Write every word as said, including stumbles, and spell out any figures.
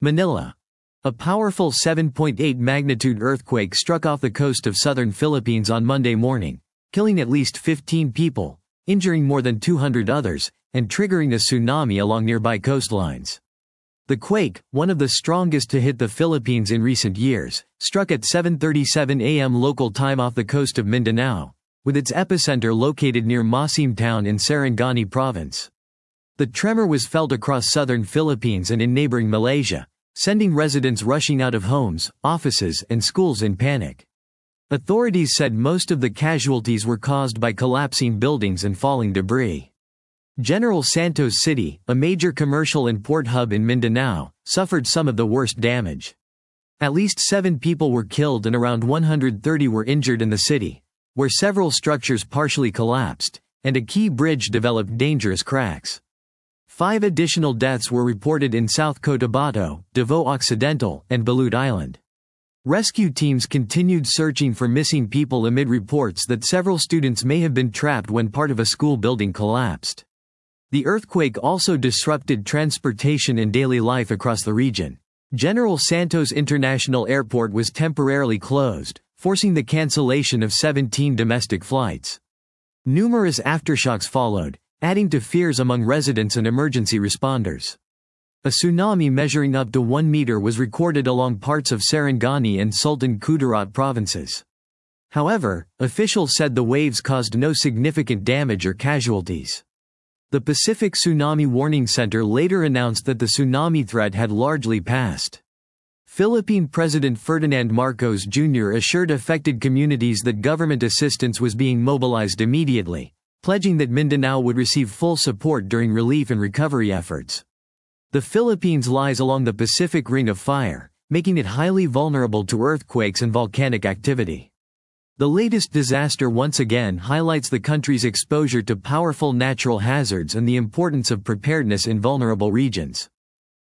Manila. A powerful seven point eight magnitude earthquake struck off the coast of southern Philippines on Monday morning, killing at least fifteen people, injuring more than two hundred others, and triggering a tsunami along nearby coastlines. The quake, one of the strongest to hit the Philippines in recent years, struck at seven thirty-seven a m local time off the coast of Mindanao, with its epicenter located near Masim town in Sarangani province. The tremor was felt across southern Philippines and in neighboring Malaysia, sending residents rushing out of homes, offices, and schools in panic. Authorities said most of the casualties were caused by collapsing buildings and falling debris. General Santos City, a major commercial and port hub in Mindanao, suffered some of the worst damage. At least seven people were killed and around one hundred thirty were injured in the city, where several structures partially collapsed, and a key bridge developed dangerous cracks. Five additional deaths were reported in South Cotabato, Davao Occidental, and Balut Island. Rescue teams continued searching for missing people amid reports that several students may have been trapped when part of a school building collapsed. The earthquake also disrupted transportation and daily life across the region. General Santos International Airport was temporarily closed, forcing the cancellation of seventeen domestic flights. Numerous aftershocks followed, adding to fears among residents and emergency responders. A tsunami measuring up to one meter was recorded along parts of Sarangani and Sultan Kudarat provinces. However, officials said the waves caused no significant damage or casualties. The Pacific Tsunami Warning Center later announced that the tsunami threat had largely passed. Philippine President Ferdinand Marcos Junior assured affected communities that government assistance was being mobilized immediately, pledging that Mindanao would receive full support during relief and recovery efforts. The Philippines lies along the Pacific Ring of Fire, making it highly vulnerable to earthquakes and volcanic activity. The latest disaster once again highlights the country's exposure to powerful natural hazards and the importance of preparedness in vulnerable regions.